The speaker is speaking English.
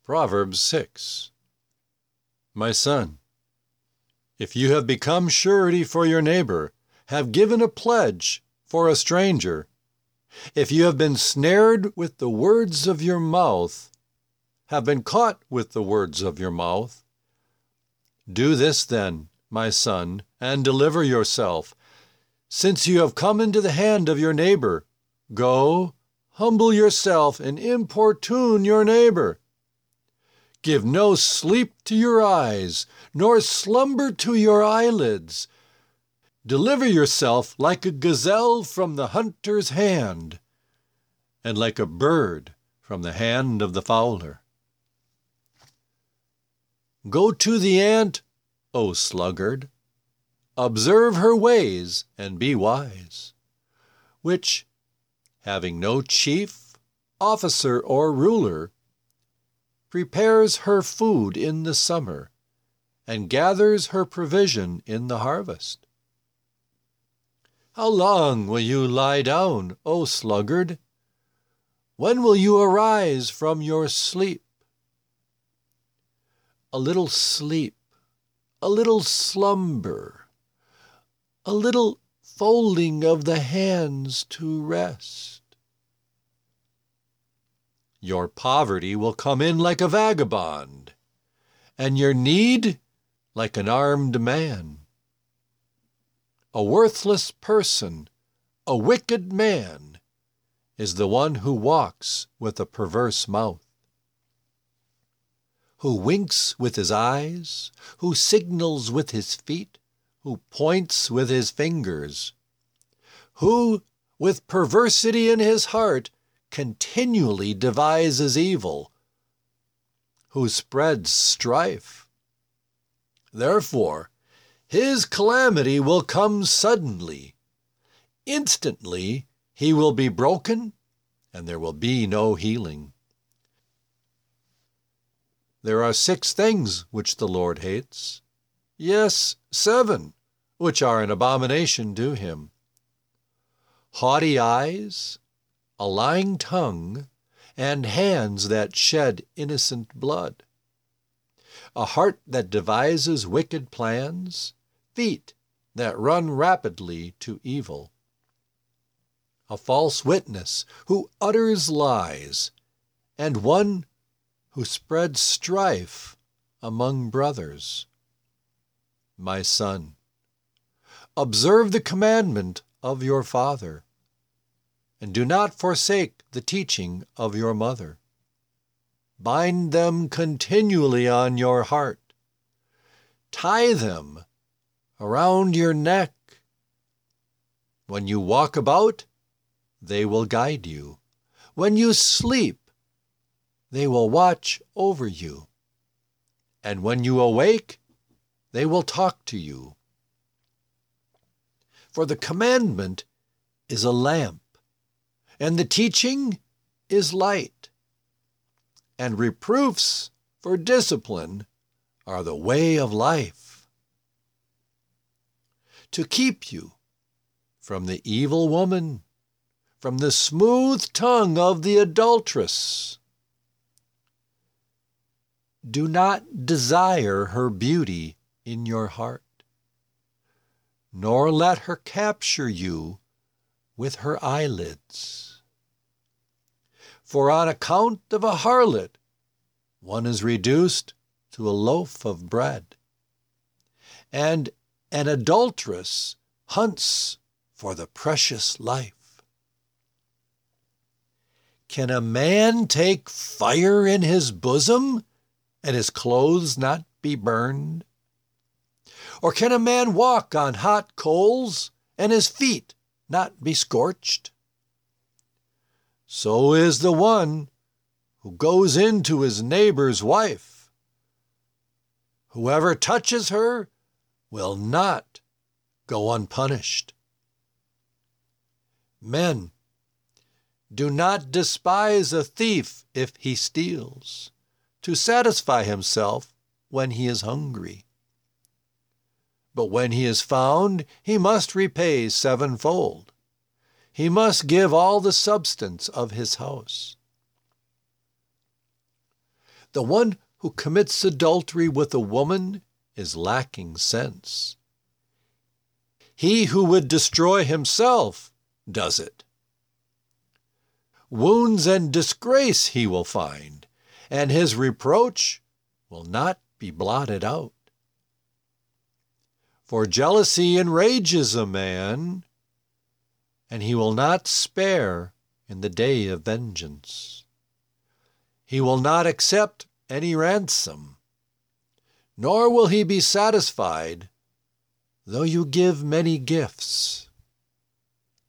Proverbs 6. My son, if you have become surety for your neighbor, have given a pledge for a stranger, if you have been snared with the words of your mouth, have been caught with the words of your mouth, do this then, my son, and deliver yourself. Since you have come into the hand of your neighbor, go, humble yourself and importune your neighbor. Give no sleep to your eyes, nor slumber to your eyelids. Deliver yourself like a gazelle from the hunter's hand, and like a bird from the hand of the fowler. Go to the ant, O sluggard, observe her ways and be wise, which, having no chief, officer, or ruler, prepares her food in the summer, and gathers her provision in the harvest. How long will you lie down, O sluggard? When will you arise from your sleep? A little sleep, a little slumber, a little folding of the hands to rest. Your poverty will come in like a vagabond, and your need like an armed man. A worthless person, a wicked man, is the one who walks with a perverse mouth, who winks with his eyes, who signals with his feet, who points with his fingers, who, with perversity in his heart, continually devises evil, who spreads strife. Therefore, his calamity will come suddenly. Instantly he will be broken, and there will be no healing. There are 6 things which the Lord hates, yes, 7, which are an abomination to him: haughty eyes, a lying tongue, and hands that shed innocent blood, a heart that devises wicked plans, feet that run rapidly to evil, a false witness who utters lies, and one who spreads strife among brothers. My son, observe the commandment of your father, and do not forsake the teaching of your mother. Bind them continually on your heart. Tie them around your neck. When you walk about, they will guide you. When you sleep, they will watch over you. And when you awake, they will talk to you. For the commandment is a lamp, and the teaching is light, and reproofs for discipline are the way of life, to keep you from the evil woman, from the smooth tongue of the adulteress. Do not desire her beauty in your heart, nor let her capture you with her eyelids. For on account of a harlot, one is reduced to a loaf of bread, and an adulteress hunts for the precious life. Can a man take fire in his bosom and his clothes not be burned? Or can a man walk on hot coals and his feet not be scorched? So is the one who goes into his neighbor's wife. Whoever touches her will not go unpunished. Men, do not despise a thief if he steals, to satisfy himself when he is hungry. But when he is found, he must repay 7-fold. He must give all the substance of his house. The one who commits adultery with a woman is lacking sense. He who would destroy himself does it. Wounds and disgrace he will find, and his reproach will not be blotted out. For jealousy enrages a man, and he will not spare in the day of vengeance. He will not accept any ransom, nor will he be satisfied though you give many gifts.